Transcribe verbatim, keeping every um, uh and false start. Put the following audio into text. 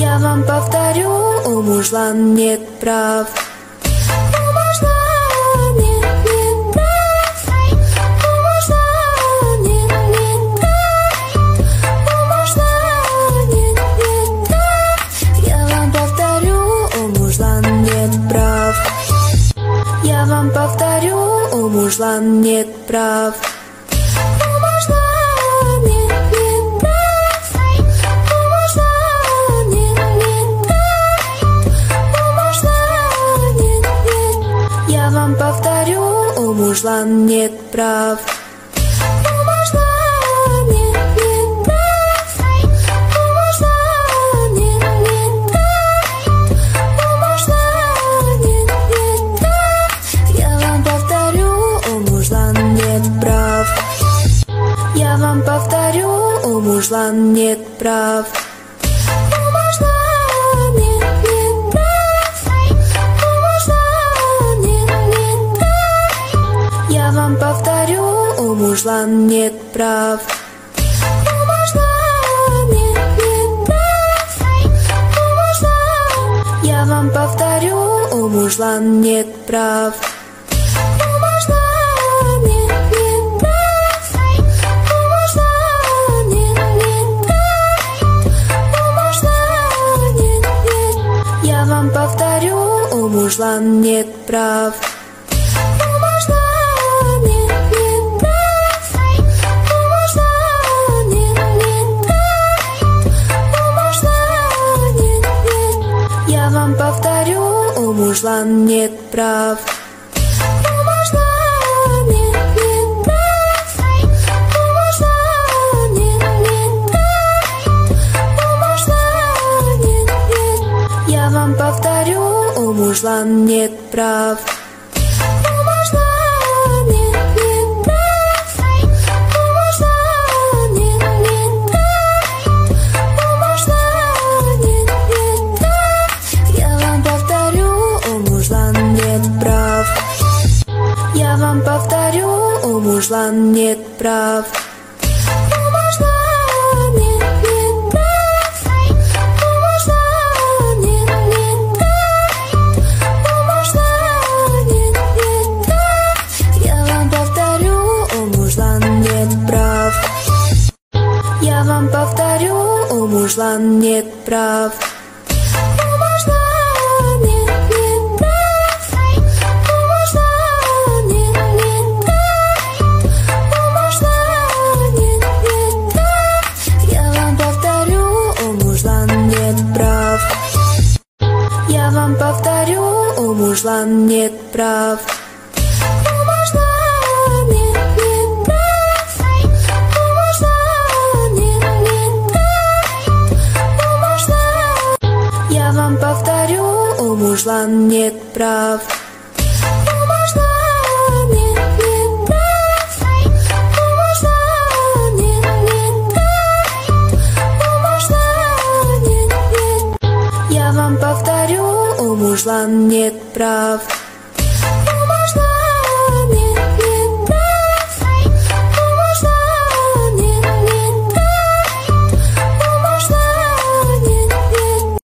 Я вам повторю, у мужлан нет прав. У мужлан нет, нет прав. У мужлан нет, нет прав. У мужлан нет, нет прав. Я вам повторю, у мужлан нет прав. Я вам повторю, у мужлан нет прав. Повторю, у мужлан нет прав. У мужлан нет, нет прав. У мужлан нет, нет прав. У мужлан нет, нет прав. Я вам повторю, у мужлан нет прав. Я вам повторю, у мужлан нет прав. Повторю, у мужлан нет прав. У мужлан нет, нет прав. У мужлан. Я вам повторю, у мужлан нет прав. У мужлан нет, нет прав. У мужлан нет, нет прав. У мужлан нет, нет. Я вам повторю, у мужлан нет прав. Повторю, у мужлан нет прав. У мужлан нет, нет прав. У мужлан нет, нет прав. У мужлан нет, нет. Я вам повторю, у мужлан нет прав. У мужлан нет, нет прав. У мужлан нет, нет прав. У мужлан нет, нет прав. Я вам повторю, у мужлан нет прав. Я вам повторю, у мужлан нет прав. У мужлан нет, нет прав. У мужлан нет, нет прав. У мужлан нет, нет прав. Я вам повторю, у мужлан нет прав. Я вам повторю, у мужлан нет прав. Я вам повторю, у мужлан нет прав. У мужлан нет, нет прав. У мужлан нет, нет прав. У мужлан. Я вам повторю, у мужлан нет прав. У мужлан нет, нет прав. У мужлан нет, нет прав. У мужлан нет, нет. Я вам повторю, у мужлан нет прав.